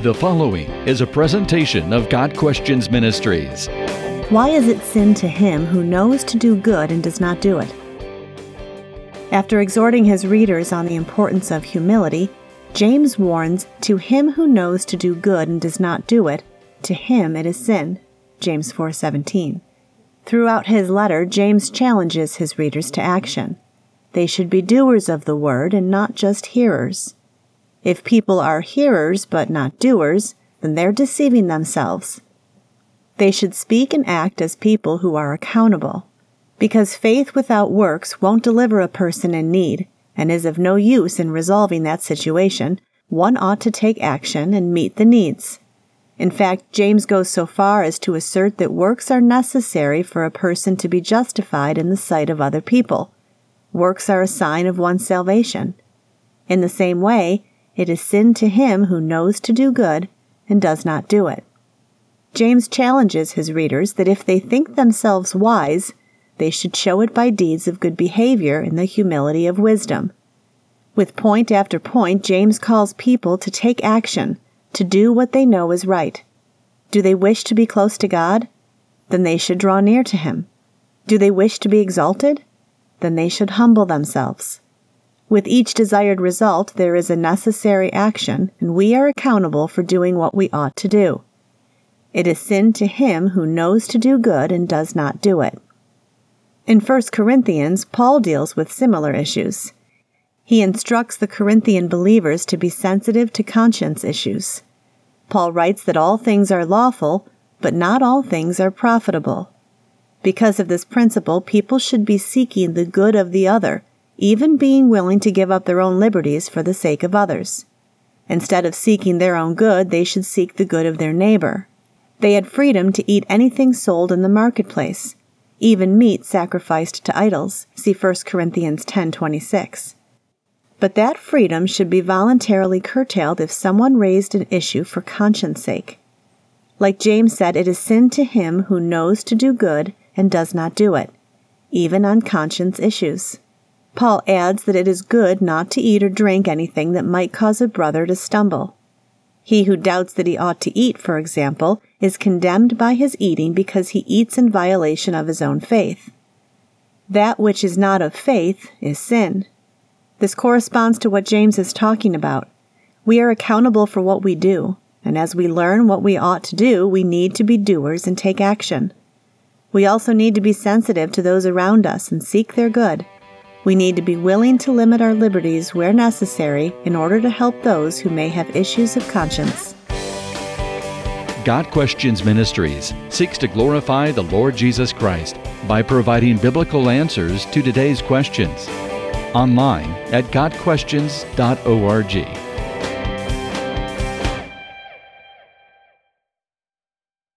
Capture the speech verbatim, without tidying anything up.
The following is a presentation of God Questions Ministries. Why is it sin to him who knows to do good and does not do it? After exhorting his readers on the importance of humility, James warns, "To him who knows to do good and does not do it, to him it is sin." James four seventeen. Throughout his letter, James challenges his readers to action. They should be doers of the word and not just hearers. If people are hearers but not doers, then they're deceiving themselves. They should speak and act as people who are accountable. Because faith without works won't deliver a person in need and is of no use in resolving that situation, one ought to take action and meet the needs. In fact, James goes so far as to assert that works are necessary for a person to be justified in the sight of other people. Works are a sign of one's salvation. In the same way, it is sin to him who knows to do good and does not do it. James challenges his readers that if they think themselves wise, they should show it by deeds of good behavior in the humility of wisdom. With point after point, James calls people to take action, to do what they know is right. Do they wish to be close to God? Then they should draw near to him. Do they wish to be exalted? Then they should humble themselves. With each desired result, there is a necessary action, and we are accountable for doing what we ought to do. It is sin to him who knows to do good and does not do it. In First Corinthians, Paul deals with similar issues. He instructs the Corinthian believers to be sensitive to conscience issues. Paul writes that all things are lawful, but not all things are profitable. Because of this principle, people should be seeking the good of the other, even being willing to give up their own liberties for the sake of others. Instead of seeking their own good, they should seek the good of their neighbor. They had freedom to eat anything sold in the marketplace, even meat sacrificed to idols. See First Corinthians ten twenty-six. But that freedom should be voluntarily curtailed if someone raised an issue for conscience sake. Like James said, it is sin to him who knows to do good and does not do it, even on conscience issues. Paul adds that it is good not to eat or drink anything that might cause a brother to stumble. He who doubts that he ought to eat, for example, is condemned by his eating because he eats in violation of his own faith. That which is not of faith is sin. This corresponds to what James is talking about. We are accountable for what we do, and as we learn what we ought to do, we need to be doers and take action. We also need to be sensitive to those around us and seek their good. We need to be willing to limit our liberties where necessary in order to help those who may have issues of conscience. God Questions Ministries seeks to glorify the Lord Jesus Christ by providing biblical answers to today's questions. Online at god questions dot org.